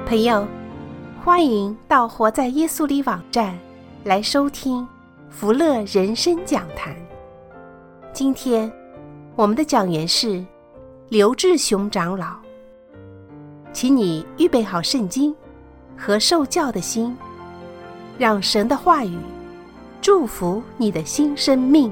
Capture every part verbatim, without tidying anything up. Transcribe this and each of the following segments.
朋友，欢迎到活在耶稣里网站来收听福乐人生讲坛。今天我们的讲员是刘志雄长老，请你预备好圣经和受教的心，让神的话语祝福你的新生命。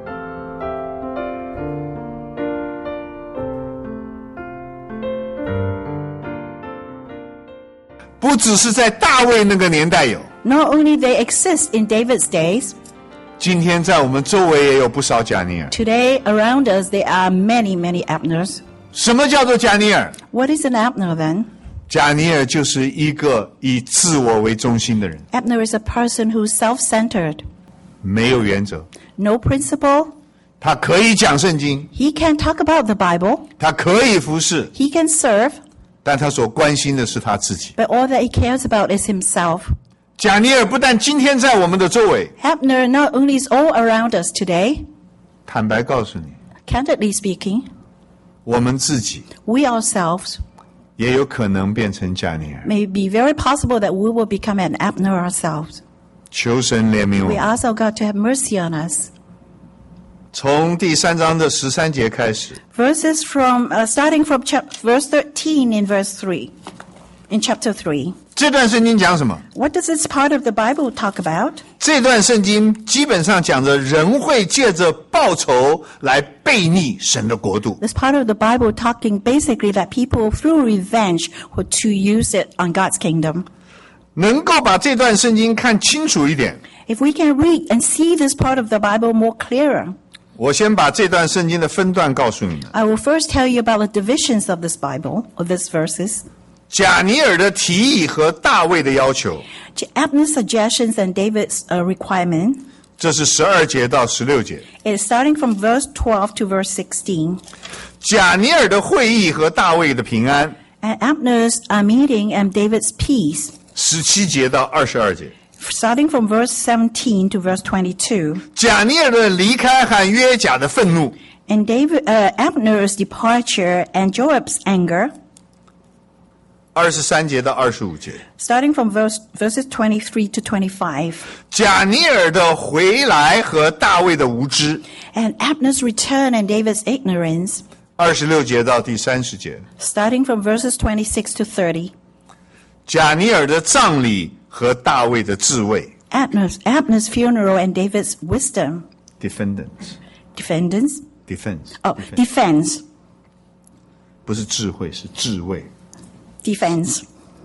不只是在大卫那个年代有， Not only they exist in David's days, 今天在我们周围也有不少贾尼尔。 today around us there are many, many Abners. 什么叫做贾尼尔？ What is an Abner then? 贾尼尔就是一个以自我为中心的人， Abner is a person who's self-centered, 没有原则。 no principle. 他可以讲圣经， He can talk about the Bible, 他可以服侍， he can serve, 但他所关心的是他自己。 but all that he cares about is himself. 贾尼尔不但今天在我们的周围， Abner not only is all around us today, 坦白告诉你， candidly speaking, 我们自己 we ourselves 也有可能变成贾尼尔。 may be very possible that we will become an Abner ourselves. 求神怜悯我 We 们。 ask our God to have mercy on us. 从第三章的十三节开始， Verses from, uh, starting from chap- verse thirteen in verse three, in chapter three. 这段圣经讲什么？ What does this part of the Bible talk about? 这段圣经基本上讲着人会借着报仇来背逆神的国度。 This part of the Bible talking basically that people through revenge were to use it on God's kingdom. 能够把这段圣经看清楚一点， If we can read and see this part of the Bible more clearer, 我先把这段圣经的分段告诉你们。 I will first tell you about the divisions of this Bible, of these verses. 贾尼尔的提议和大卫的要求， Abner's suggestions and David's uh, requirement. 这是十二节到十六节。 It is starting from verse twelve to verse sixteen. 贾尼尔的会议和大卫的平安， And Abner's uh, meeting and David's peace. 十七节到二十二节。 Starting from verse seventeen to verse twenty-two. 贾尼尔的离开和约甲的愤怒， And David, uh, Abner's departure and Joab's anger. 二十三节到二十五节。 Starting from verse, verses twenty-three to twenty-five. 贾尼尔的回来和大卫的无知， And Abner's return and David's ignorance. 二十六节到第三十节。 Starting from verses twenty-six to thirty. 贾尼尔的葬礼和大卫的智慧 Abner's, Abner's funeral and David's wisdom. defendants Defendants. defense Oh, defense. 不是智慧，是智慧。 Defense.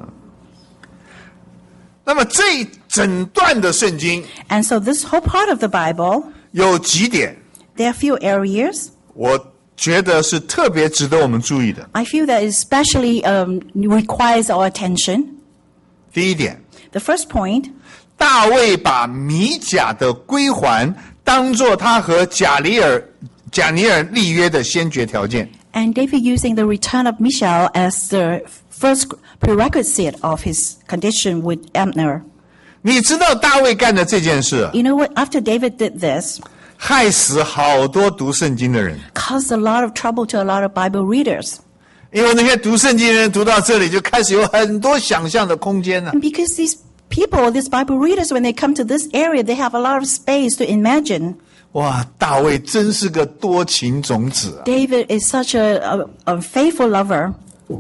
那么这一整段的圣经 And so this whole part of the Bible, 有几点， there are few areas. 我觉得是特别值得我们注意的。 I feel that especially um, requires our attention. 第一点， The first point, 大卫把米甲的归还当作他和贾尼尔贾尼尔立约的先决条件。 and David using the return of Michal as the first prerequisite of his condition with Abner. 你知道大卫干的这件事， You know what? After David did this, 害死好多读圣经的人。 caused a lot of trouble to a lot of Bible readers. 因为那些读圣经的人读到这里，就开始有很多想象的空间了。 And because these people, these Bible readers, when they come to this area, they have a lot of space to imagine. 哇，大卫真是个多情种子啊！ David is such a, a, a faithful lover.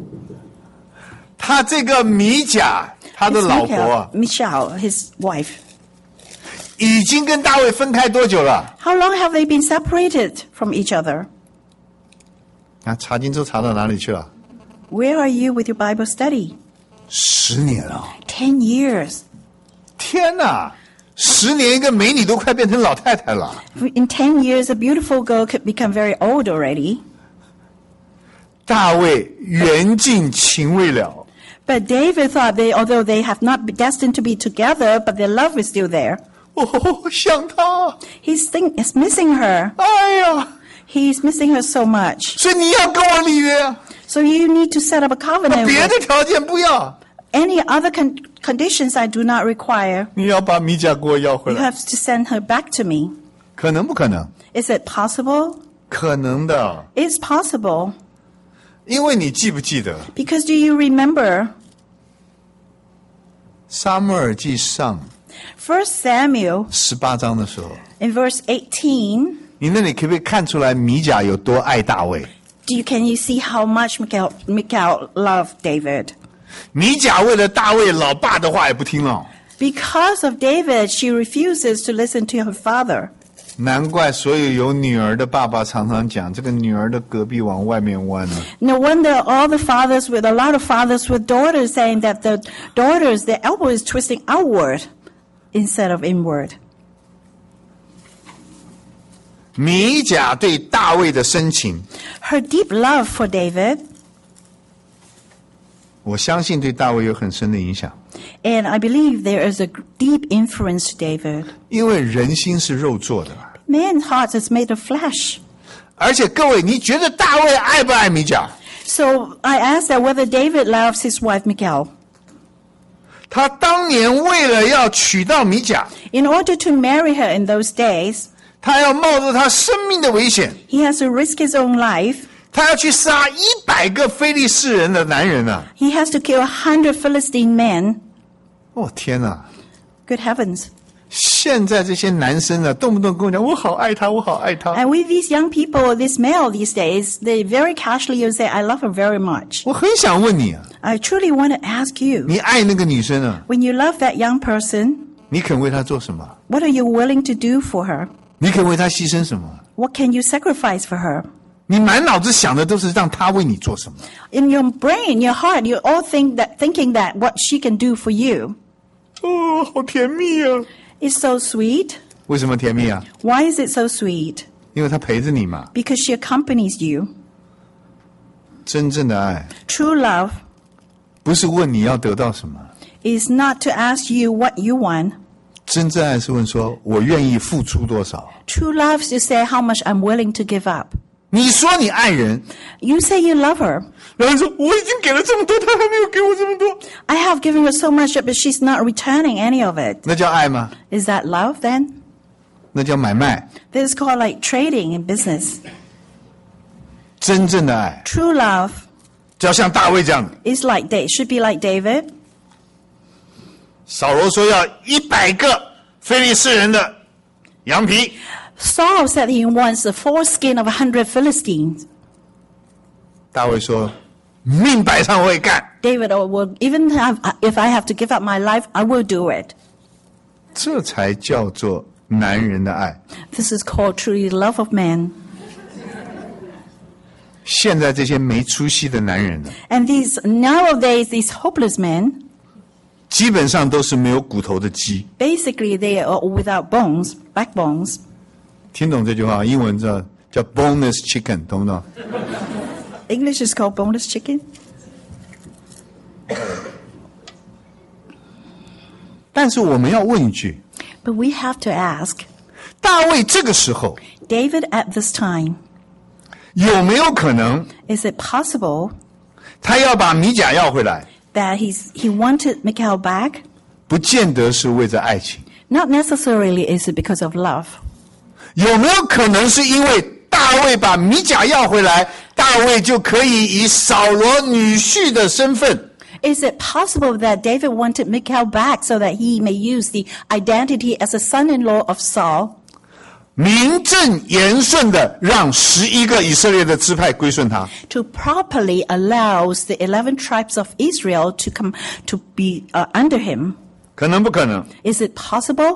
他这个米甲，他的 It's 老婆啊， Michal, his wife. 已经跟大卫分开多久了？ How long have they been separated from each other? 啊，查经都查到哪里去了？ Where are you with your Bible study? 十年了！ Ten years. 天哪，十年一个美女都快变成老太太了。 In ten years, a beautiful girl could become very old already. 大卫缘尽情未了， But David thought they, although they have not been destined to be together, but their love is still there. 哦，想他， He's, think, he's missing her. 哎呀， He's missing her so much. 所以你要跟我立约啊， So you need to set up a covenant 别 with 的条件不要， any other con- conditions I do not require. 你要把米甲给我要回 You 来， have to send her back to me. 可能不可能？ Is it possible? 可能的， It's possible. 因为你记不记得， Because do you remember 撒母耳记上 First Samuel 十八章的时候， in verse eighteen, 你那里可不可以看出来米甲有多爱大卫？ do you, can you see how much Michal, Michal loved David? 米甲为了大卫老爸的话也不听了， Because of David, she refuses to listen to her father. 难怪所有有女儿的爸爸常常讲，这个女儿的隔壁往外面弯了。 No wonder all the fathers with a lot of fathers with daughters saying that the daughters, their elbow is twisting outward instead of inward. 米甲对大卫的深情， Her deep love for David, 我相信对大卫有很深的影响， and I believe there is a deep influence to David. 因为人心是肉做的。 Man's heart is made of flesh. 而且各位，你觉得大卫爱不爱米甲？ So I asked that whether David loves his wife Michal. 他当年为了要娶到米甲， In order to marry her in those days, 他要冒着他生命的危险， he has to risk his own life. 他要去杀一百个非利士人的男人啊！ He has to kill a hundred Philistine men. 哦天哪！ Good heavens. 现在这些男生啊，动不动跟我讲，我好爱他，我好爱他。 And with these young people, this male these days, they very casually will say, I love her very much. 我很想问你啊， I truly want to ask you, 你爱那个女生啊， when you love that young person, 你肯为她做什么？ what are you willing to do for her? 你肯为她牺牲什么？ What can you sacrifice for her? 你满脑子想的都是让她为你做什么。 In your brain, your heart, you all think that, thinking that what she can do for you. 哦，好甜蜜啊！ It's so sweet. 为什么甜蜜啊？ Why is it so sweet? 因为她陪着你嘛。 Because she accompanies you. 真正的爱 True love 不是问你要得到什么， is not to ask you what you want. 真正爱是问说我愿意付出多少。 True love is to say how much I'm willing to give up. 你说你爱人， You say you love her. 然后说我已经给了这么多，她还没有给我这么多， I have given her so much, but she's not returning any of it. 那叫爱吗？ Is that love then? 那叫买卖。 This is called like trading in business. 真正的爱 True love 就要像大卫这样的。 is like they should be like David. 扫罗说要一百个非利士人的羊皮， Saul said he wants the foreskin of a hundred Philistines. 大卫说命摆上我会干。 David oh, will even have, if I have to give up my life, I will do it. 这才叫做男人的爱。 This is called truly love of man. 现在这些没出息的男人呢， And these nowadays, these hopeless men, 基本上都是没有骨头的鸡。 basically they are without bones, backbones. 听懂这句话？英文叫叫 boneless chicken， 懂不懂？ English is called boneless chicken. 但是我们要问一句： But we have to ask, 大卫这个时候 David at this time, 有没有可能 is it possible 他要把米甲要回来？ that he's, he wanted Michal back? 不见得是为着爱情， Not necessarily is it because of love. 有没有可能是因为大卫把米甲要回来，大卫就可以以扫罗女婿的身份 Is it possible that David wanted Michal back so that he may use the identity as a son-in-law of Saul 名正言顺的让十一个以色列的支派归顺他？ to properly allows the eleven tribes of Israel to come to be uh, under him? 可能不可能？ Is it possible?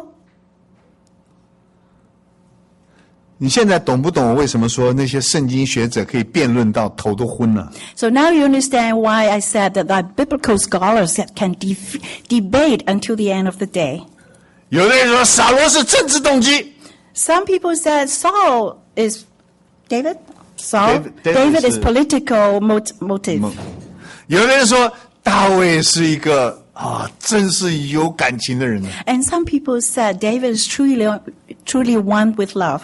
你现在懂不懂我为什么说那些圣经学者可以辩论到头都昏了？ So now you understand why I said that the biblical scholars that can de- debate until the end of the day. 有的人说扫罗是政治动机， Some people said Saul is David. Saul. David- David David is is- political mot- motive. 有的人说大卫是一个啊，真是有感情的人呢。 And some people said David is truly, truly one with love.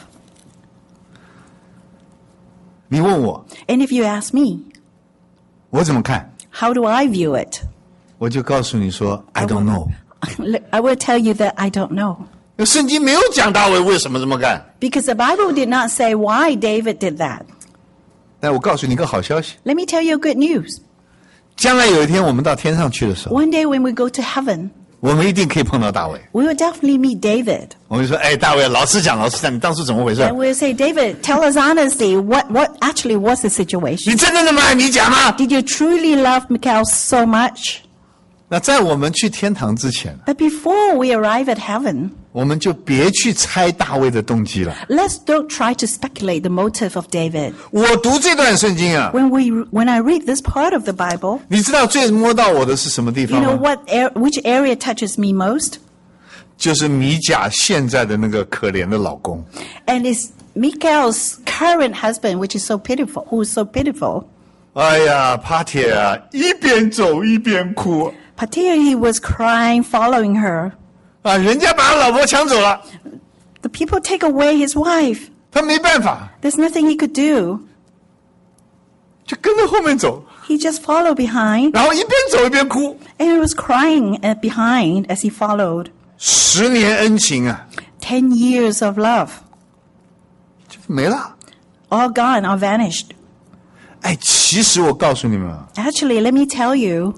你问我， And if you ask me, 我怎么看？ how do I view it? 我就告诉你说 ，I don't know。 I will tell you that I don't know. 圣经没有讲大卫为什么这么干。 Because the Bible did not say why David did that. 但我告诉你一个好消息， Let me tell you good news. 将来有一天我们到天上去的时候， One day when we go to heaven, 我们一定可以碰到大卫。 we will definitely meet David. 我们就说，哎，大卫，老实讲，老实讲，你当初怎么回事？ And we'll say, David, tell us honestly, what, what actually was the 你 situation? 真的那么爱米甲吗？ Did you truly love Michal so much? 那在我们去天堂之前， But before we arrive at heaven, 我们就别去猜大卫的动机了。 let's don't try to speculate the motive of David. 我读这段圣经啊， When we, when I read this part of the Bible, 你知道最摸到我的是什么地 you 方 know 吗？ what, ar- which area touches me most? 就是米甲现在的那个可怜的老公。 And it's Michal's current husband, which is so pitiful, who is so pitiful. 哎呀，帕铁啊，一边走一边哭 Patir, he was crying, following her. 啊！人家把他老婆抢走了， The people take away his wife. 他没办法， There's nothing he could do. 就跟着后面走， He just followed behind, 然后一边走一边哭。 and he was crying uh, behind as he followed. 十年恩情啊， Ten years of love, 就没了。 all gone, all vanished. 哎，其实我告诉你们啊， Actually, let me tell you,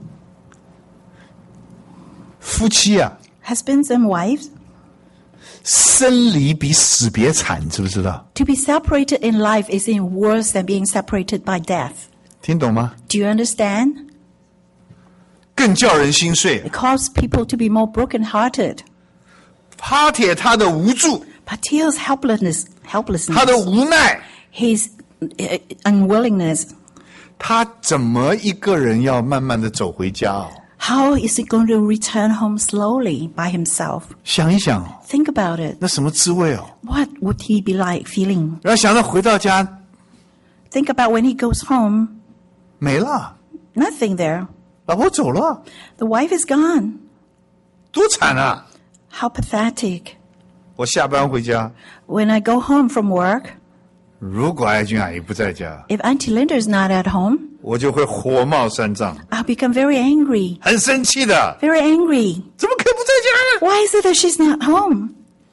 夫妻啊， husbands and wives, 生离比死别惨，知不知道？ to be separated in life is in worse than being separated by death. 听懂吗？ Do you understand? 更叫人心碎。 It causes people to be more brokenhearted. 帕铁他的无助， Patil's helplessness, 他 helplessness, 的无奈， his uh, unwillingness. 他怎么一个人要慢慢的走回家哦？ How is he going to return home slowly by himself? 想一想哦， Think about it. 那什么滋味哦？ What would he be like feeling? 然后想到回到家 Think about when he goes home, 没了， nothing there. 老婆走了， The wife is gone. 多惨啊！ How pathetic. 我下班回家， When I go home from work, 如果爱君阿姨不在家， if Auntie Linda is not at home, 我就会火冒三丈， I'll become very angry. 很生气的。 Very angry. 怎么可以不在家呢？ Why is it that she's not home?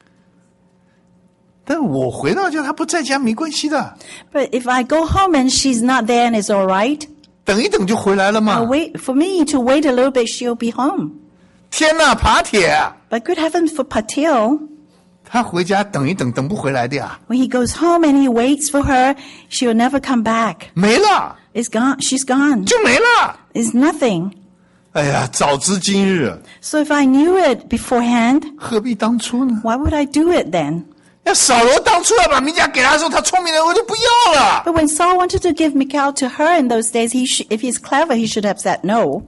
但我回到家，她不在家没关系的， But if I go home and she's not there and it's all right, 等一等就回来了 I'll 嘛。 wait for me to wait a little bit, she'll be home. 天哪，爬铁， But good heavens for Patil, 他回家等一等，等不回来的呀， when he goes home and he waits for her, she'll never come back. 没了， It's gone. She's gone. 就没了。 It's nothing. 哎呀，早知今日， So if I knew it beforehand, 何必当初呢？ why would I do it then? 要扫罗当初要把米甲给他的时候，他聪明的我就不要了。 But when Saul wanted to give Michal to her in those days, he sh- if he's clever, he should have said no.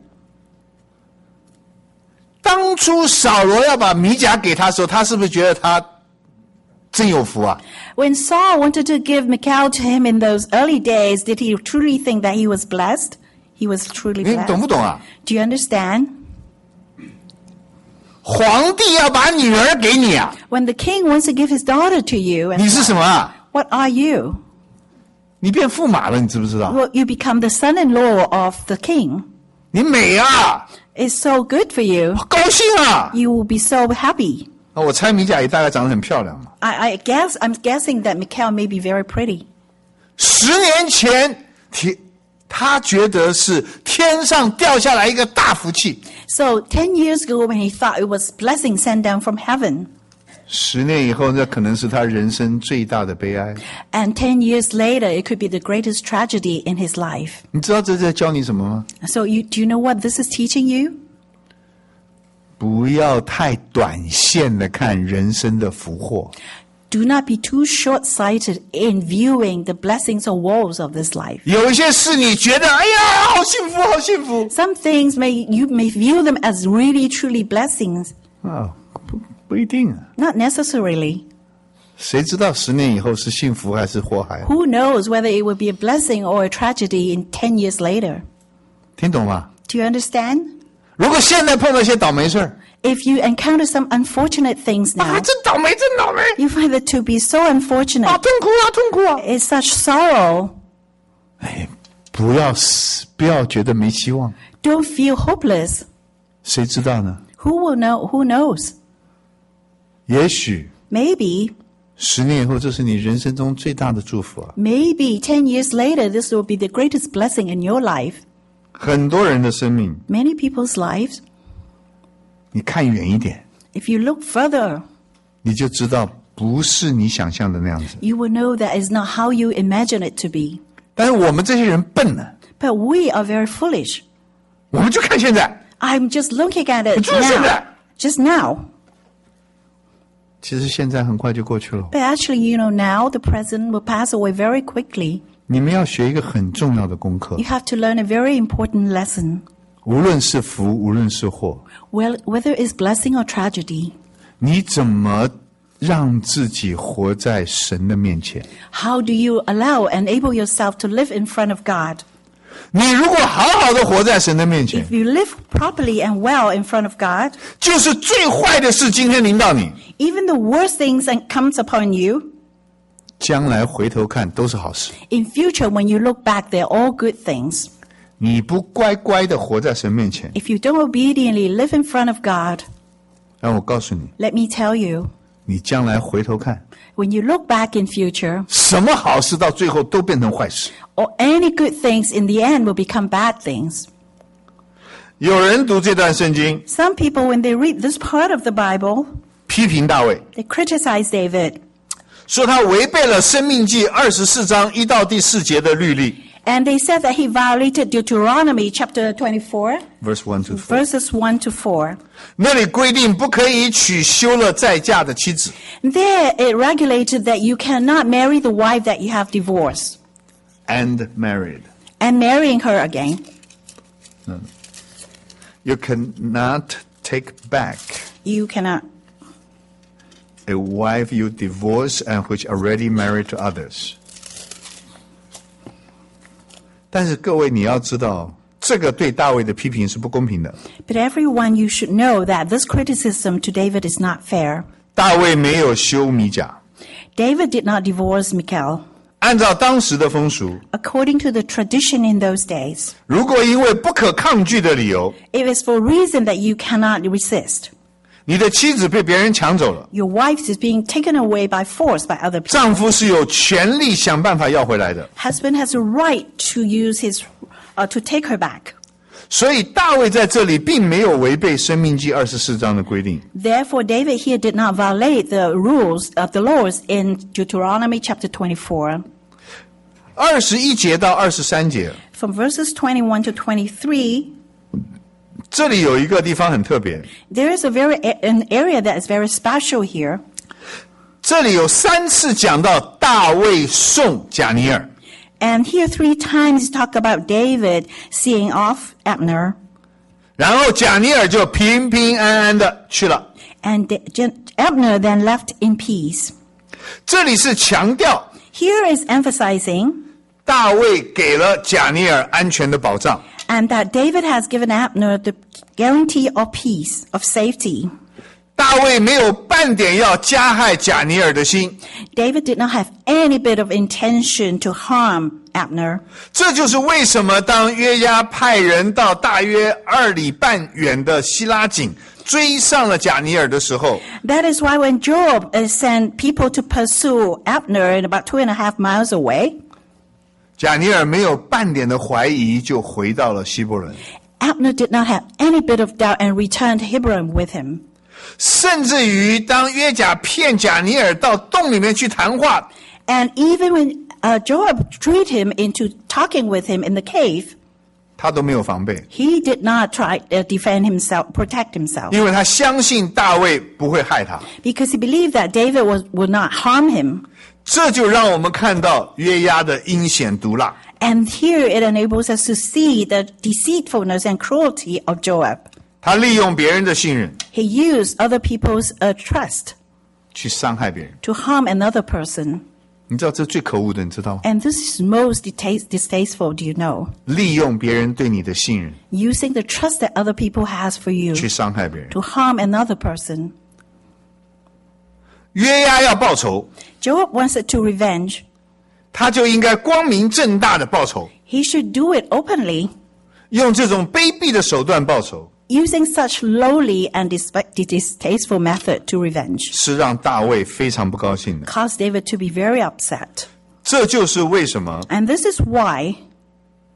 当初扫罗要把米甲给他的时候，他是不是觉得他真有福啊？ When Saul wanted to give Michal to him in those early days, did he truly think that he was blessed? He was truly 你懂不 blessed. 懂啊？ Do you understand? 皇帝要把女儿给你啊， When the king wants to give his daughter to you, 你 and 是什么啊？ what are you? 你变驸马了，你知不知道？ Well, you become the son-in-law of the king. 你美啊， It's so good for you. 高兴啊！ You will be so happy. 啊我猜米甲也大概长得很漂亮嘛。 I, I guess I'm guessing that Michal may be very pretty. 十年前，天，他觉得是天上掉下来一个大福气。 So ten years ago, when he thought it was blessing sent down from heaven, 十年以后，那可能是他人生最大的悲哀。 and ten years later, it could be the greatest tragedy in his life. 你知道这在教你什么吗？ So you, do you know what this is teaching you? 不要太短线的看人生的福祸。 Do not be too short-sighted in viewing the blessings or woes of this life. 有一些事你觉得，哎呀，好幸福，好幸福 Some things may you may view them as really truly blessings, 啊，不不一定啊。 not necessarily. 谁知道十年以后是幸福还是祸害？ Who knows whether it will be a blessing or a tragedy in ten years later? 听懂吗？ Do you understand? 如果现在碰到一些倒霉事儿， If you encounter some unfortunate things 啊， now, 真倒霉，真倒霉， you find it to be so 啊， unfortunate. 痛苦啊，痛苦啊！ It's such sorrow. 哎，不要死，不要觉得没希望。 Don't feel hopeless. 谁知道呢？ Who will know? Who knows? 也许 Maybe, 十年以后，这是你人生中最大的祝福啊！ maybe ten years later, this will be the greatest blessing in your life. 很多人的生命 Many people's lives, 你看远一点， If you look further, 你就知道不是你想象的那样子。 you will know that it's not how you imagine it to be. 但是我们这些人笨呢， But we are very foolish. 我们就看现在。 I'm just looking at it 就是现 now. 在。 Just now. 其实现在很快就过去了。 But actually, you know, now the present will pass away very quickly. 你们要学一个很重要的功课， You have to learn a very important lesson. 无论是福，无论是祸， Well, whether it's blessing or tragedy, 你怎么让自己活在神的面前？ how do you allow and enable yourself to live in front of God? 你如果好好的活在神的面前， If you live properly and well in front of God, 就是最坏的事今天临到你， even the worst things that comes upon you, 将来回头看都是好事。 in future when you look back, they're all good things. 你不乖乖的活在神面前， If you don't obediently live in front of God, 让我告诉你， let me tell you, 你将来回头看， when you look back in future, 什么好事到最后都变成坏事。 or any good things in the end will become bad things. 有人读这段圣经， Some people, when they read this part of the Bible, 批评大卫， they criticize David. 说他违背了申命记二十四章一到第四节的律例。 And they said that he violated Deuteronomy chapter twenty-four, Verse one to four， verses one to four. 那里规定不可以娶休了再嫁的妻子， There it regulated that you cannot marry the wife that you have divorced and married. and marrying her again. You cannot take back You cannot. a wife you divorce and which already married to others. 但是各位你要知道，这个对大卫的批评是不公平的。 But everyone, you should know that this criticism to David is not fair. 大卫没有休米甲， David did not divorce Michal. 按照当时的风俗， According to the tradition in those days, 如果因为不可抗拒的理由， it is for a reason that you cannot resist. 你的妻子被别人抢走了， Your wife is being taken away by force by other people. 丈夫是有权利想办法要回来的。 Husband has a right to use his, uh, to take her back. 所以大卫在这里并没有违背申命记二十四章的规定。 Therefore, David here did not violate the rules of the laws in Deuteronomy chapter twenty-four. 二十一节到二十三节， From verses twenty-one to twenty-three, 这里有一个地方很特别， there is a very an area that is very special here. 这里有三次讲到大卫送贾尼尔， And here three times talk about David seeing off Abner. 然后贾尼尔就平平安安的去了。 And Abner then left in peace. 这里是强调 Here is emphasizing 大卫给了贾尼尔安全的保障。 and that David has given Abner the guarantee of peace, of safety. 大卫没有半点要加害贾尼尔的心， David did not have any bit of intention to harm Abner. 这就是为什么当约押派人到大约二里半远的希拉井追上了贾尼尔的时候， That is why when Joab uh, sent people to pursue Abner in about two and a half miles away, 贾尼尔没有半点的怀疑，就回到了希伯伦。 Abner did not have any bit of doubt and returned to Hebron with him. 甚至于当约甲骗贾尼尔到洞里面去谈话， And even when uh, Joab tricked him into talking with him in the cave, 他都没有防备， he did not try to defend himself, protect himself, 因为他相信大卫不会害他。 because he believed that David was, would not harm him. 这就让我们看到约押的阴险毒辣。 And here it enables us to see the deceitfulness and cruelty of Joab. 他利用别人的信任 He used other people's uh, trust 去伤害别人， to harm another person. 你知道这最可恶的，你知道吗？ And this is most dista- distasteful, do you know? 利用别人对你的信任 Using the trust that other people has for you 去伤害别人。 to harm another person. 约押要报仇， Joab wants it to revenge. 他就应该光明正大的报仇， He should do it openly, 用这种卑鄙的手段报仇， using such lowly and dis- distasteful method to revenge. 是让大卫非常不高兴的。 Caused David to be very upset. 这就是为什么 And this is why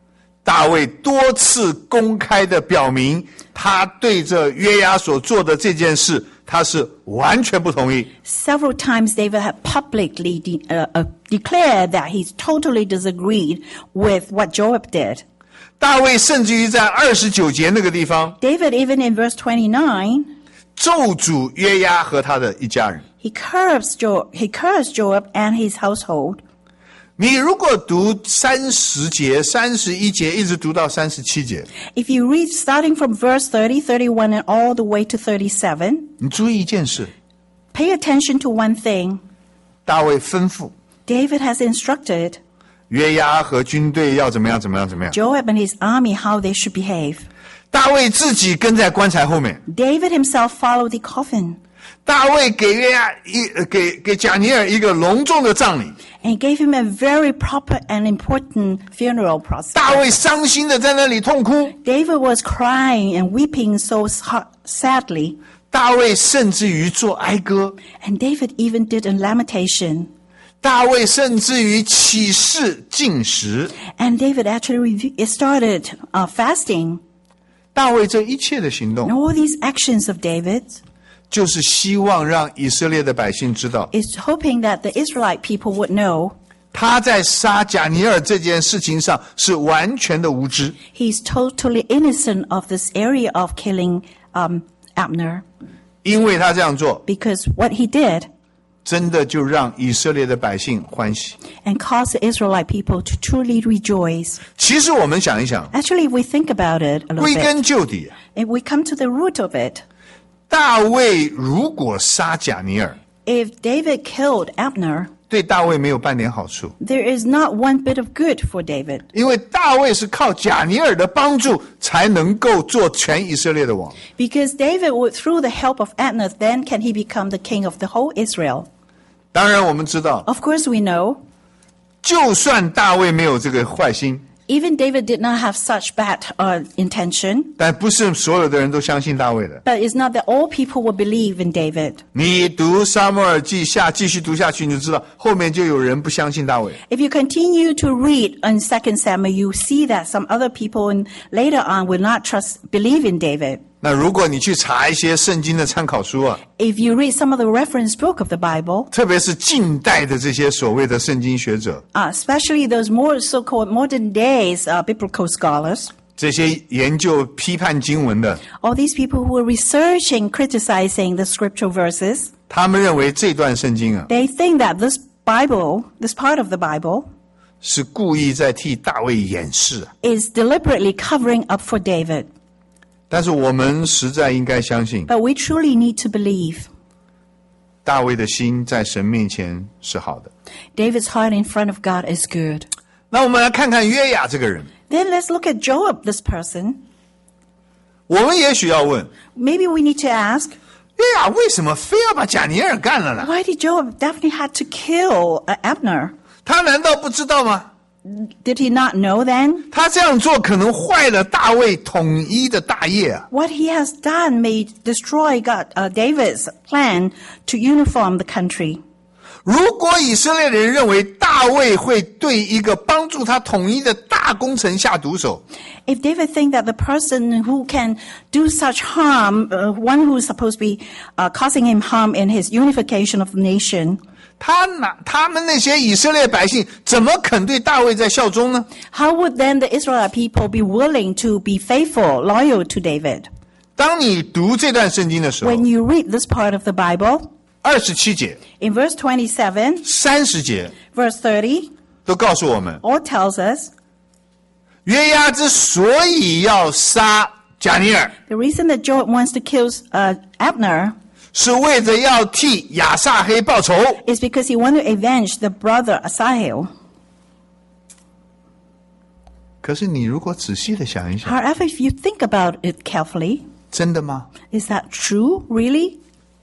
大卫多次公开的表明，他对着约押所做的这件事，他是完全不同意。 Several times David had publicly de- uh, uh, declared that he totally disagreed with what Joab did. 大卫甚至于在二十九节那个地方 David, even in verse twenty-nine, 咒诅约押和他的一家人。 he cursed, jo- he cursed Joab and his household. 你如果读三十节、三十一节，一直读到三十七节， If you read starting from verse thirty, thirty-one, and all the way to thirty-seven, 你注意一件事， pay attention to one thing. 大卫吩咐 David has instructed 约押和军队要怎么样怎么样怎么样。 Joab and his army how they should behave. 大卫自己跟在棺材后面， David himself followed the coffin, 大卫给约押一呃给给贾尼尔一个隆重的葬礼。 and he gave him a very proper and important funeral process. 大卫伤心的在那里痛哭， David was crying and weeping so sa- sadly, 大卫甚至于做哀歌， and David even did a lamentation, 大卫甚至于起誓禁食。 and David actually re- started uh, fasting. 大卫这一切的行 And 动， all these actions of David 就是希望让以色列的百姓知道， is hoping that the Israelite people would know 他在杀贾尼尔这件事情上是完全的无知， he's totally innocent of this area of killing um, Abner, 因为他这样做， because what he did 真的就让以色列的百姓欢喜。 and caused the Israelite people to truly rejoice. 其实我们想一想， Actually, if we think about it a little 归 bit, 根究底， if we come to the root of it, 大卫如果杀贾尼尔， if David killed Abner, 对大卫没有半点好处， there is not one bit of good for David, 因为大卫是靠贾尼尔的帮助才能够做全以色列的王。 because David would, through the help of Abner, then can he become the king of the whole Israel. 当然我们知道， Of course, we know 就算大卫没有这个坏心， even David did not have such bad uh, intention, 但不是所有的人都相信大卫的。 but it's not that all people will believe in David. 你读撒母耳记下继续读下去，你就知道后面就有人不相信大卫。 If you continue to read in Second Samuel, you see that some other people in, later on will not trust, believe in David. 那如果你去查一些圣经的参考书啊， If you read some of the reference book of the Bible, 特别是近代的这些所谓的圣经学者， uh, especially those more so-called modern days uh, biblical scholars, 这些研究批判经文的， all these people who are researching, criticizing the scriptural verses, 他们认为这段圣经啊 they think that this Bible, this part of the Bible, 是故意在替大卫掩饰啊。 is deliberately covering up for David. 但是我们实在应该相信， But we truly need to believe 大卫的心在神面前是好的。 David's heart in front of God is good. 那我们来看看约雅这个人， Then let's look at Joab, this person. 我们也许要问， Maybe we need to ask, 约雅为什么非要把贾尼尔干了呢？ why did Joab definitely had to kill uh, Abner? 他难道不知道吗？ Did he not know then? 他这样做可能坏了大卫统一的大业啊！ What he has done may destroy God, uh, David's plan to uniform the country. 如果以色列人认为大卫会对一个帮助他统一的大工程下毒手， If David think that the person who can do such harm, uh, one who is supposed to be uh, causing him harm in his unification of the nation, 他哪他们那些以色列百姓怎么肯对大卫在效忠呢？ how would then the Israelite people be willing to be faithful, loyal to David? 当你读这段圣经的时候， When you read this part of the Bible, 二十七节、 in verse twenty-seven, 三十节 verse thirty, 都告诉我们， all tells us 约押之所以要杀贾尼尔， the reason that Joab wants to kill uh, Abner 是为着要替亚撒黑报仇。 is because he wanted to avenge the brother Asahel. 可是你如果仔细的想一想， However, if you think about it carefully, 真的吗？ is that true, really?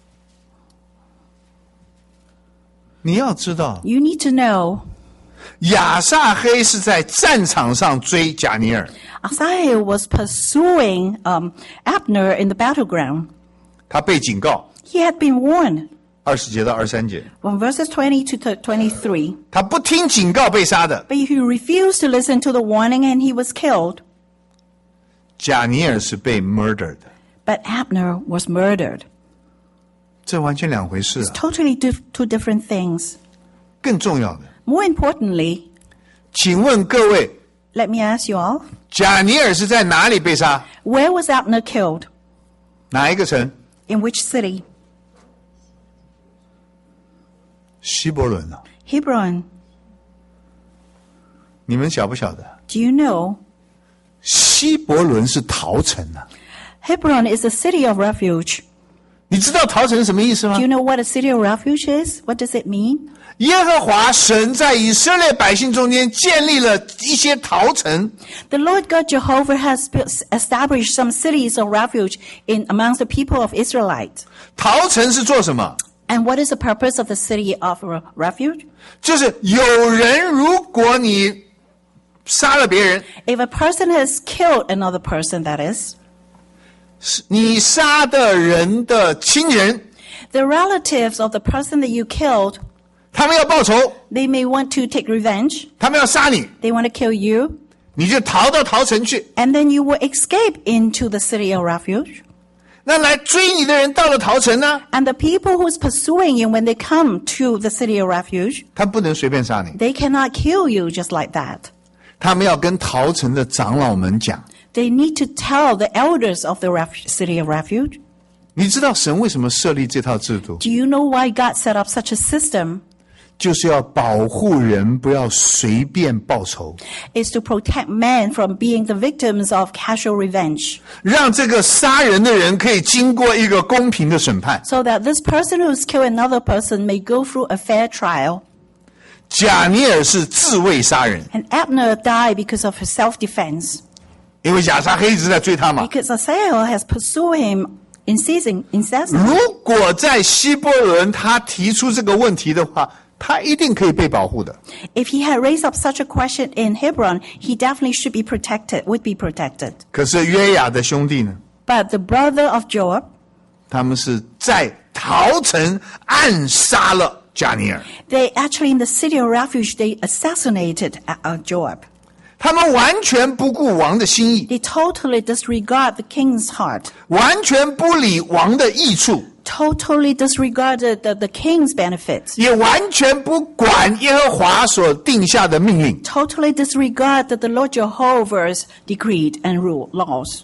你要知道， You need to know 亚撒黑是在战场上追贾尼尔， Asahel was pursuing um, Abner in the battleground. 他被警告， He had been warned. 二十节到二十三节， From verses twenty to twenty-three. 他不听警告被杀的。 But he refused to listen to the warning and he was killed. 贾尼尔是被 murdered 的， But Abner was murdered. 这完全两回事啊。 Totally diff- two different things. 更重要的， More importantly, 请问各位， let me ask you all, 贾尼尔是在哪里被杀？ where was Abner killed? 哪一个城？ In which city? 希伯伦啊。 Hebron. 你们晓不晓得？ Do you know? 希伯伦是逃城啊。 Hebron is a city of refuge. 你知道逃城是什么意思吗 Do you？ know what a city of refuge is? What does it mean? 耶和华神在以色列百姓中间建立了一些逃城， The Lord God Jehovah has built- established some cities of refuge in amongst the people of Israelites. 逃城是做什么？ And what is the purpose of the city of re- refuge? 就是有人，如果你杀了别人， If a person has killed another person, that is, 你杀的人的亲人， the relatives of the person that you killed, 他们要报仇， they may want to take revenge. 他们要杀你， They want to kill you. 你就逃到逃城去。 And then you will escape into the city of refuge. 那来追你的人到了逃城呢， And the people who's pursuing you, when they come to the city of refuge, 他不能随便杀你， they cannot kill you just like that. 他们要跟逃城的长老们讲。 They need to tell the elders of the ref- city of refuge. 你知道神为什么设立这套制度？ Do you know why God set up such a system? 就是要保护人不要随便报仇， It's to protect men from being the victims of casual revenge, 让这个杀人的人可以经过一个公平的审判。 so that this person who's killed another person may go through a fair trial. 贾尼尔是自卫杀人， And Abner died because of his self-defense, 因为亚撒黑一直在追他嘛。 because Asahel has pursued him incessing, incessantly. 如果在希伯伦他提出这个问题的话，他一定可以被保护的。 If he had raised up such a question in Hebron, he definitely should be protected, would be protected. 可是约雅的兄弟呢？ But the brother of Joab, 他们是在逃城暗杀了贾尼尔， they actually in the city of refuge, they assassinated uh, uh, Joab. 他们完全不顾王的心意， They totally disregard the king's heart, 完全不理王的益处， totally disregarded the, the king's benefits, 也完全不管耶和华所定下的命令。 totally disregard the Lord Jehovah's decreed and rule laws.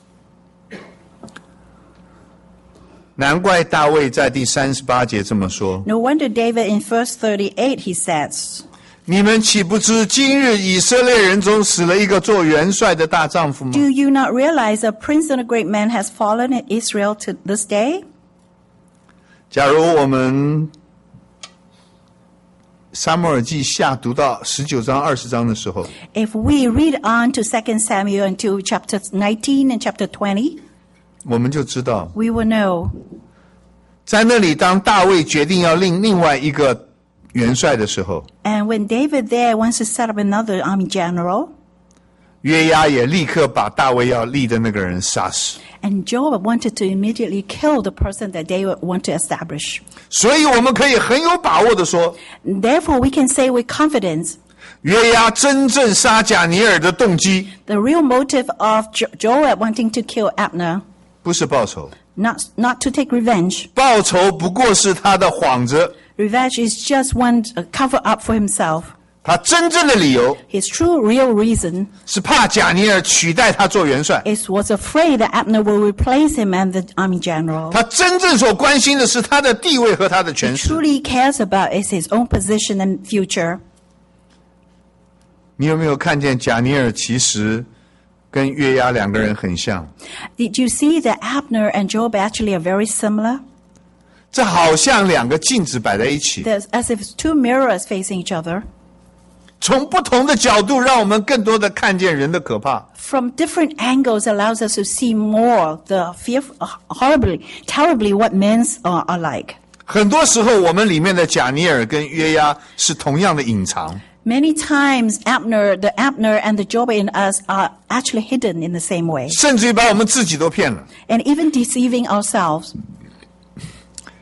难怪大卫在第三十八节这么说 No wonder David in verse thirty-eight, he says, 你们岂不知今日以色列人中死了一个做元帅的大丈夫吗？ Do you not realize a prince and a great man has fallen in Israel to this day? 假如我们撒母耳记下读到十九章二十章的时候， If we read on to Second Samuel until chapter nineteen and chapter twenty, 我们就知道 we will know. 在那里当大卫决定要另另外一个元帅的时候， And when David there wants to set up another army general, 约押也立刻把大卫要立的那个人杀死。 and Joab wanted to immediately kill the person that David want to establish. 所以我们可以很有把握的说， Therefore, we can say with confidence, 约押真正杀贾尼尔的动机 the real motive of jo- Joab wanting to kill Abner, 不是报仇， not, not to take revenge. 报仇不过是他的幌子， Revenge is just one uh, cover up for himself. 他真正的理由 His true, real reason 是怕贾尼尔取代他做元帅。 is was afraid that Abner will replace him as the army general. 他真正所关心的是他的地位和他的权势。 Truly cares about is his own position and future. 你有没有看见贾尼尔其实跟约押两个人很像？ Did you see that Abner and Joab actually are very similar? 这好像两个镜子摆在一起， There's as if it's two mirrors facing each other. 从不同的角度让我们更多的看见人的可怕。 From different angles allows us to see more the fearful, horribly, terribly what men are, are like. 很多时候我们里面的贾尼尔跟约押是同样的隐藏， Many times Abner, the Abner and the Joab in us are actually hidden in the same way. 甚至于把我们自己都骗了。 And even deceiving ourselves.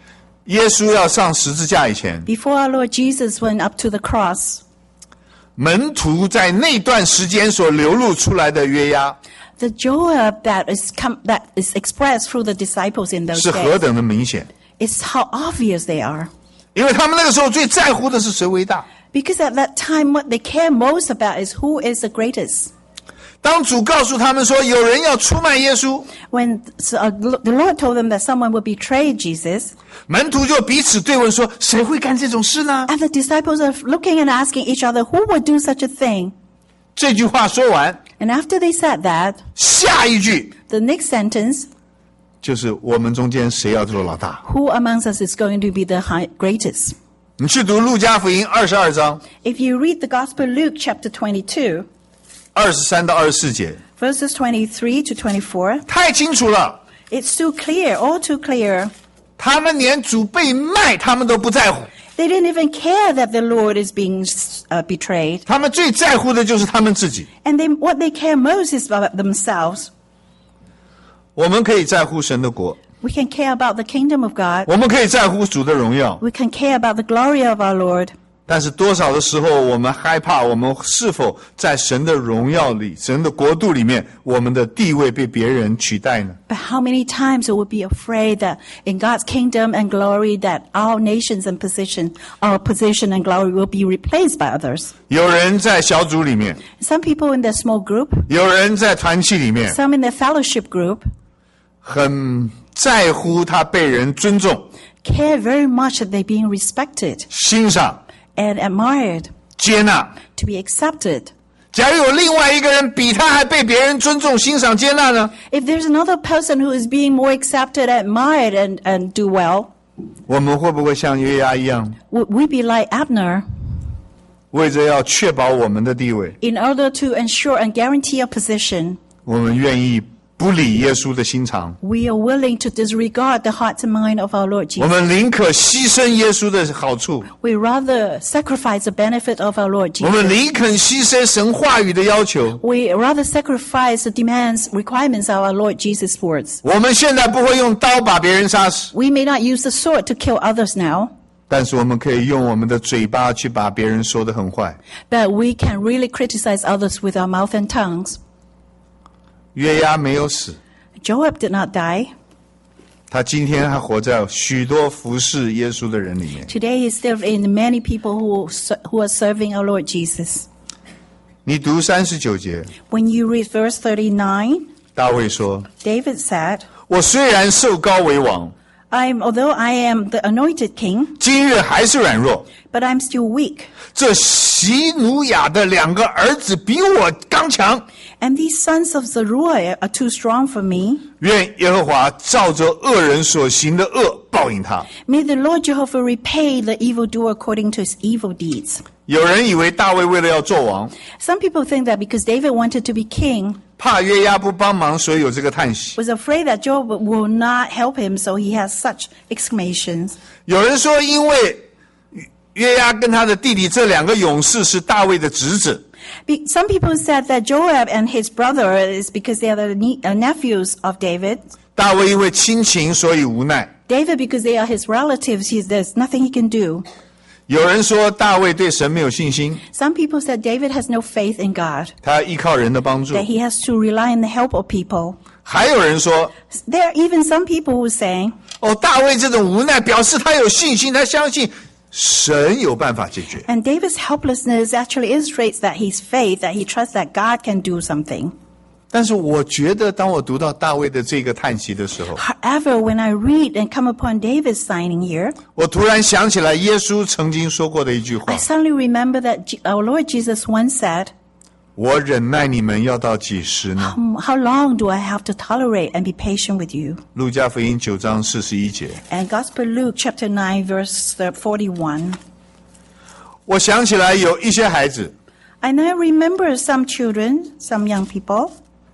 耶稣要上十字架以前， Before our Lord Jesus went up to the cross, 门徒在那段时间所流露出来的约押 the joy that is com- that is expressed through the disciples in those 是何 days 等的明显， is how obvious they are. 因为他们那个时候最在乎的是谁为大。 Because at that time, what they care most about is who is the greatest. 当主告诉他们说有人要出卖耶稣， When so, uh, the Lord told them that someone would betray Jesus, 门徒就彼此对问说，谁会干这种事呢？ and the disciples are looking and asking each other, who would do such a thing? 这句话说完， And after they said that, 下一句 the next sentence, 就是我们中间谁要做老大。 who amongst us is going to be the high, greatest? 你去读路加福音二十二章 If you read the Gospel of Luke chapter twenty-two, 二十三到二十四节， verses twenty-three to twenty-four, 太清楚了。 it's too clear, all too clear. 他们连主被卖，他们都不在乎。 They didn't even care that the Lord is being uh, betrayed. 他们最在乎的就是他们自己。 And they, what they care most is about themselves. 我们可以在乎神的国， We can care about the kingdom of God. 我们可以在乎主的荣耀， We can care about the glory of our Lord. 但是多少的时候，我们害怕我们是否在神的荣耀里、神的国度里面，我们的地位被别人取代呢？ But how many times we would be afraid that in God's kingdom and glory that our nations and position, our position and glory will be replaced by others. 有人在小组里面， Some people in their small group, 有人在团契里面， some in their fellowship group, 很在乎他被人尊重、 care very much that they're being respected 欣赏、 and admired, 接纳。 to be accepted. 假如有另外一个人比他还被别人尊重、欣赏、接纳呢？ If there's another person who is being more accepted, admired, and, and do well, 我们会不会像约押一样， would we be like Abner 为着要确保我们的地位， in order to ensure and guarantee our position? 我们愿意不理耶稣的心肠， We are willing to disregard the heart and mind of our Lord 我 Jesus. 们宁可牺牲耶稣的好处， We rather sacrifice the benefit of our Lord 我们 Jesus. 宁肯牺牲神话语的要求。 We rather sacrifice the demands, requirements of our Lord Jesus' words. 我们现在不会用刀把别人杀死， We may not use the sword to kill others now, 但是我们可以用我们的嘴巴去把别人说得很坏。 but we can really criticize others with our mouth and tongues. 约押没有死， Joab did not die. 他今天还活在许多服侍耶稣的人里面。 Today he's still in many people who, who are serving our Lord Jesus. 你读三十九节， When you read verse thirty-nine, 大卫说 David said, 我虽然受膏为王， I'm, although I am the anointed king, 今日还是软弱。 but I'm still weak. 这席努雅的两个儿子比我刚强， And these sons of Zeruiah are too strong for me. 愿耶和华照着恶人所行的恶报应他。 May the Lord Jehovah repay the evildoer according to his evil deeds. 有人以为大卫为了要做王， Some people think that because David wanted to be king, 怕约押不帮忙，所以有这个叹息。 was afraid that Job will not help him, so he has such exclamations. 有人说，因为约押跟他的弟弟这两个勇士是大卫的侄子， Be- Some people said that Joab and his brother is because they are the ne- uh, nephews of David. 大卫因为亲情，所以无奈。 David, because they are his relatives, he's, there's nothing he can do. 有人说大卫对神没有信心， Some people said David has no faith in God, 他要依靠人的帮助。 that he has to rely on the help of people. 还有人说， There are even some people who say, 哦，大卫这种无奈表示他有信心，他相信神有办法解决。 and David's helplessness actually illustrates that his faith, that he trusts that God can do something. 但是我觉得，当我读到大卫的这个叹息的时候， However, when I read and come upon David's signing here, 我突然想起来耶稣曾经说过的一句话 I： suddenly remember that Je- our Lord Jesus once said, 我忍耐你们要到几时呢？ "Um, how long do I have to tolerate and be patient with you?" 路加福音九章四十一节。 And Gospel Luke chapter nine verse forty-one. 我想起来有一些孩子， I now remember some children, some young people.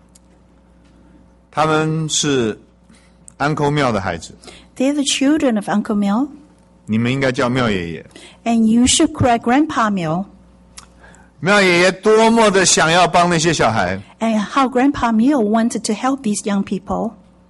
他们是安抠庙的孩子， They're the children of Uncle Mill. 你们应该叫庙爷爷。 And you should correct Grandpa Mill. 庙爷爷多么的想要帮那些小孩， And how Grandpa Mill wanted to help these young people.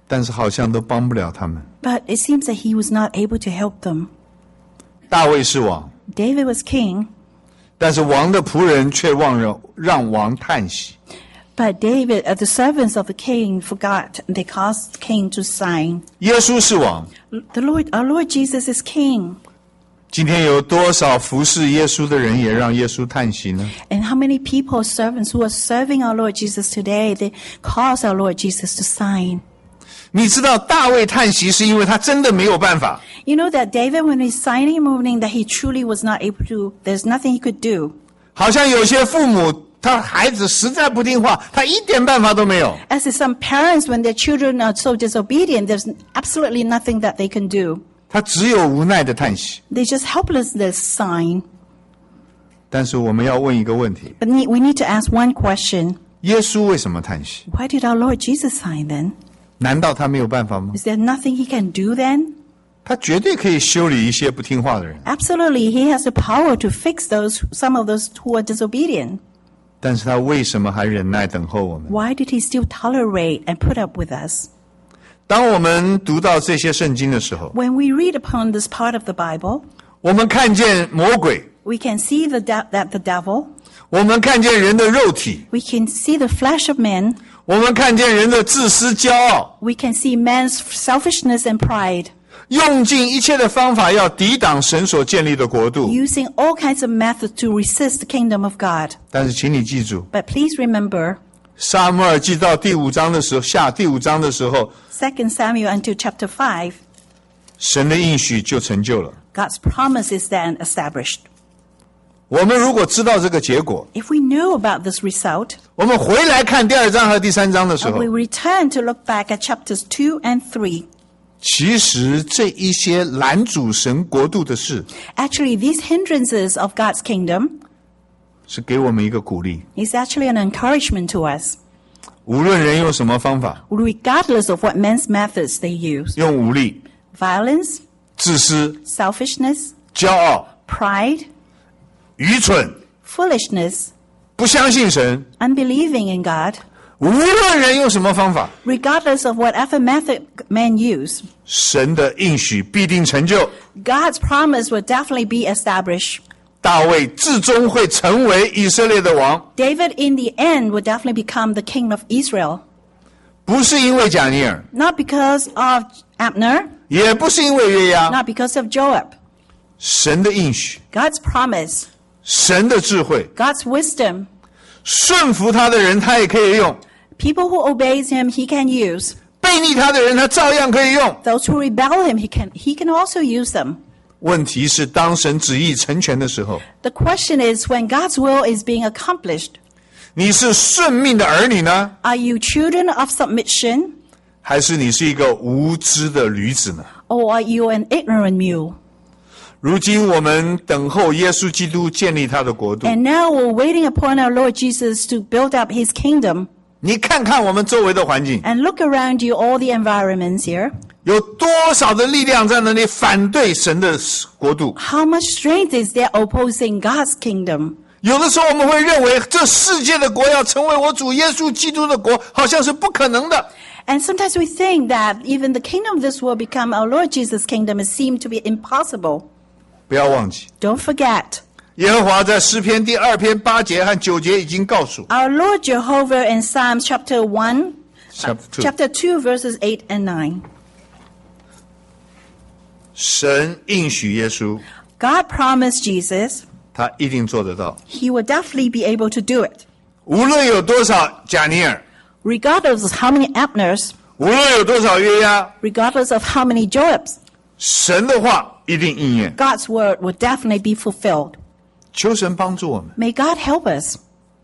但是好像都帮不了他们。 But it seems that he was not able to help them. 大卫是王， David was king, 但是王的仆人却忘了让王叹息。 but David, uh, the servants of the king, forgot. They caused the king to sign. 耶稣是王， The Lord, our Lord Jesus is king. 今天有多少服侍耶稣的人也让耶稣叹息呢？ And how many people, servants who are serving our Lord Jesus today, they cause our Lord Jesus to sign. 你知道大卫叹息是因为他真的没有办法。 You know that David, when he's signing, moving, that he truly was not able to, there's nothing he could do. 好像有些父母，他孩子实在不听话，他一点办法都没有。 As is some parents, when their children are so disobedient, there's absolutely nothing that they can do. 他只有无奈的叹息。 They just helplessly sign. 但是我们要问一个问题： But ne- we need to ask one question. 耶稣为什么叹息？ Why did our Lord Jesus sign then? 难道他没有办法吗？ Is there nothing he can do then? 他绝对可以修理一些不听话的人， Absolutely, he has the power to fix those, some of those who are disobedient. 但是他为什么还忍耐等候我们？ Why did he still tolerate and put up with us? 当我们读到这些圣经的时候， When we read upon this part of the Bible, 我们看见魔鬼， we can see the de- that the devil, 我们看见人的肉体， we can see the flesh of man, 我们看见人的自私骄傲， we can see man's selfishness and pride, 用尽一切的方法要抵挡神所建立的国度。 using all kinds of methods to resist the kingdom of God. 但是请你记住， But please remember, 撒母耳记到第五章的时候，下第五章的时候， Second Samuel until chapter five, 神的应许就成就了。 God's promise is then established. 我们如果知道这个结果， If we knew about this result, 我们回来看第二章和第三章的时 and 候 we，return to look back at chapters two and three, 其实这一些拦阻神国度的事， actually these hindrances of God's kingdom 是给我们一个鼓励。 is actually an encouragement to us. 无论人用什么方法， Regardless of what men's methods they use, 用武力、 violence, 自私、 selfishness, 骄傲、 pride, 愚蠢、 foolishness, 不相信神， unbelieving in God, 无论人用什么方法， regardless of whatever method men use, 神的应许必定成就。 God's promise will definitely be established. 大卫至终会成为以色列的王， David in the end will definitely become the king of Israel. 不是因为贾尼尔， Not because of Abner, 也不是因为约押。 not because of Joab. 神的应许， God's promise, 神的智慧， God's wisdom. 顺服他的人他也可以用， People who obeys him, he can use. 背逆他的人他照样可以用。 Those who rebel him, he can, he can also use them. 问题是当神旨意成全的时候， The question is, when God's will is being accomplished, 你是顺命的儿女呢， are you children of submission, 还是你是一个无知的驴子呢？ or are you an ignorant mule? 如今我们等候耶稣基督建立他的国度， And now we're waiting upon our Lord Jesus to build up his kingdom. 你看看我们周围的环境， And look around you, all the environments here. 有多少的力量在那里反对神的国度？ How much strength is there opposing God's kingdom? 有的时候我们会认为这世界的国要成为我主耶稣基督的国，好像是不可能的。 And sometimes we think that even the kingdom of this world become our Lord Jesus' kingdom. It seemed to be impossible. 不要忘记， Don't forget, 耶和华在诗篇第二篇八节和九节已经告诉 our Lord Jehovah in Psalms chapter one, Chapter two. chapter two, verses eight and nine. 神应许耶稣， God promised Jesus 他一定做得到。 he will definitely be able to do it. 无论有多少贾尼尔， Regardless of how many Abners, 无论有多少约押， regardless of how many Joabs, 神的话一定应验。 God's word will definitely be fulfilled. 求神帮助我们， May God help us,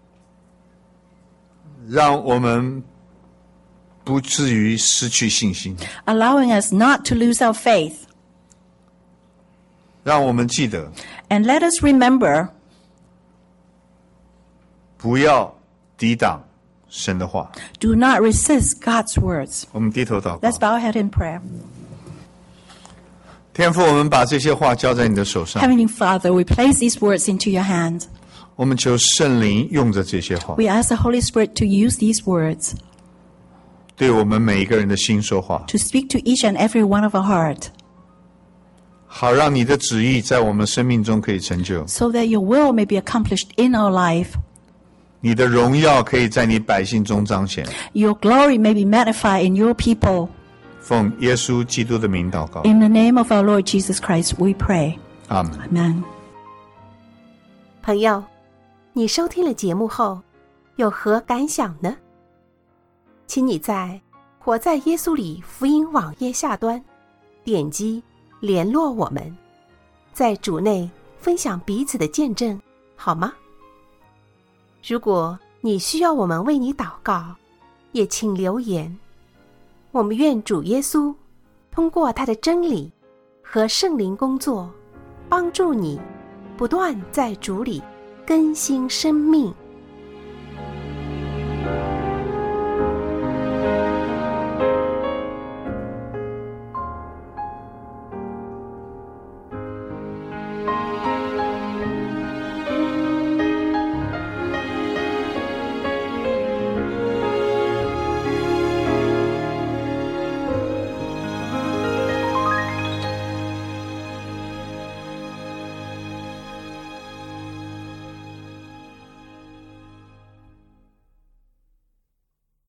让我们不至于失去信心， allowing us not to lose our faith. 让我们记得 And let us remember, 不要抵挡神的话。 do not resist God's words. 我们低头祷 Let's 告， bow our head in prayer. 天父，我们把这些话交在你的手上， Heavenly Father, we place these words into your hands. 我们求圣灵用着这些话， We ask the Holy Spirit to use these words 对我们每一个人的心说话， to speak to each and every one of our heart, 好让你的旨意在我们生命中可以成就， so that your will may be accomplished in our life. 你的荣耀可以在你百姓中彰显。 Your glory may be magnified in your people. 奉耶稣基督的名祷告， In the name of our Lord Jesus Christ, we pray. 阿们。 Amen. 朋友，你收听了节目后，有何感想呢？请你在活在耶稣里福音网页下端点击联络我们，在主内分享彼此的见证，好吗？如果你需要我们为你祷告，也请留言。我们愿主耶稣通过他的真理和圣灵工作，帮助你不断在主里更新生命。